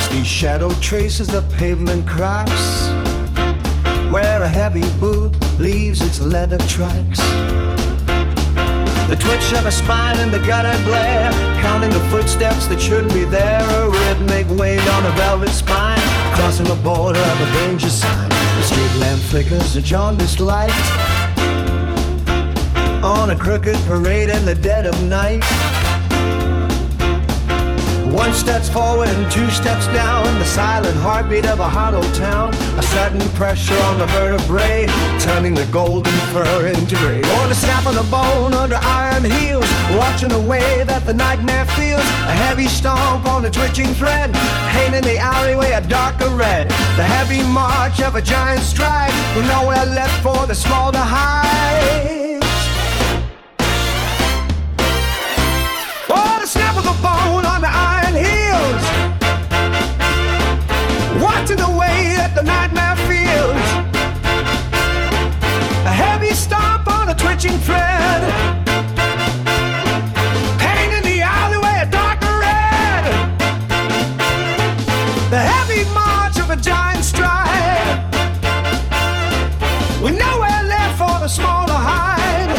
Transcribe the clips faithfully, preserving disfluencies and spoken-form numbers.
These shadow traces the pavement cracks, where a heavy boot leaves its leather tracks. The twitch of a spine in the gutter glare, counting the footsteps that shouldn't be there. A rhythmic weight on a velvet spine, crossing the border of a danger sign. The street lamp flickers a jaundiced light on a crooked parade in the dead of night. One steps forward and two steps down, the silent heartbeat of a hollow town. A sudden pressure on the vertebrae, turning the golden fur into gray. Or the snap of the bone under iron heels, watching the way that the nightmare feels. A heavy stomp on the twitching thread, paint in the alleyway a darker red. The heavy march of a giant stride, with nowhere left for the small to hide. Or the snap of the bone on the iron heels, watching the way that the nightmare feels. A heavy stomp on a twitching thread, paint in the alleyway a darker red. The heavy march of a giant stride, with nowhere left for the small to hide.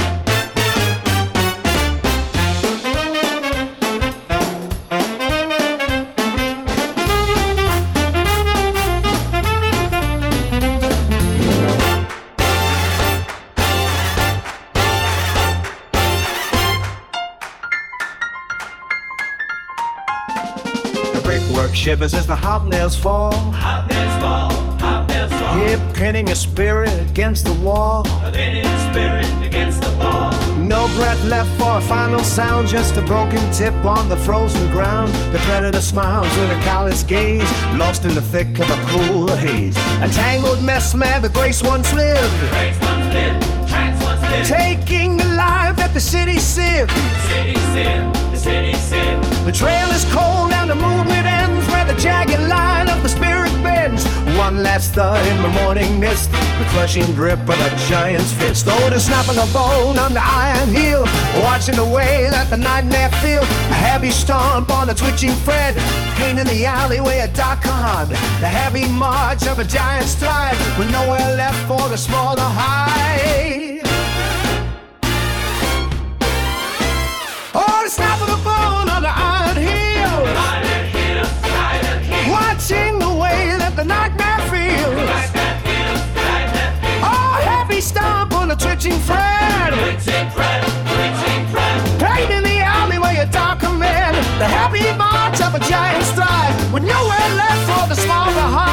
Brickwork shivers as the hobnails fall. Hobnails fall, hobnails fall. Here pinning a spirit against the wall. A pinning spirit against the wall. No breath left for a final sound, just a broken tip on the frozen ground. The predator smiles with a callous gaze, lost in the thick of a cruel haze. A tangled mess man, the grace once lived. Grace once lived, trance once lived. Taking the life that the city sieved. The city sieved, the city sieved. The trail is cold and the movement ends where the jagged line of the spirit bends. One last thud in the morning mist, the crushing grip of a giant's fist. Oh, the snap of the bone on the iron heel, watching the way that the nightmare feels. A heavy stomp on a twitching thread, paint in the alleyway a dark hard. The heavy march of a giant stride, with nowhere left for the small to hide. Oh, the snap of the bone on the iron heel, Iron heel, iron heel. watching the way that the nightmare feels. Nightmare feels, nightmare feels. Oh, heavy stomp on a twitching thread, Twitching thread, twitching thread. paint in the alleyway a darker man. The happy march of a giant stride, with nowhere left for the small to hide.